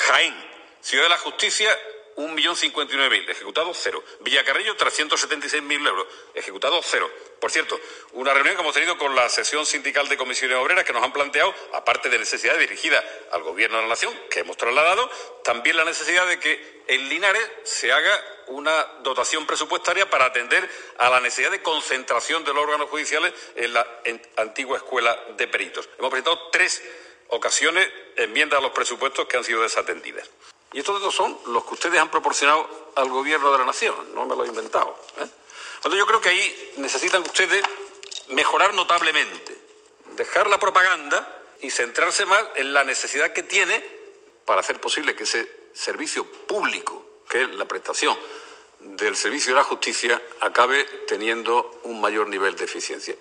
Jaén, Ciudad de la Justicia, 1.059.000, ejecutados 0. Villacarrillo, 376.000 euros, ejecutados 0. Por cierto, una reunión que hemos tenido con la sección sindical de comisiones obreras que nos han planteado, aparte de necesidades dirigidas al Gobierno de la Nación, que hemos trasladado, también la necesidad de que en Linares se haga una dotación presupuestaria para atender a la necesidad de concentración de los órganos judiciales en la antigua escuela de peritos. Hemos presentado 3 ocasiones enmiendas a los presupuestos que han sido desatendidas. Y estos datos son los que ustedes han proporcionado al Gobierno de la Nación, no me lo he inventado. Entonces yo creo que ahí necesitan ustedes mejorar notablemente, dejar la propaganda y centrarse más en la necesidad que tiene para hacer posible que ese servicio público, que es la prestación del servicio de la justicia, acabe teniendo un mayor nivel de eficiencia.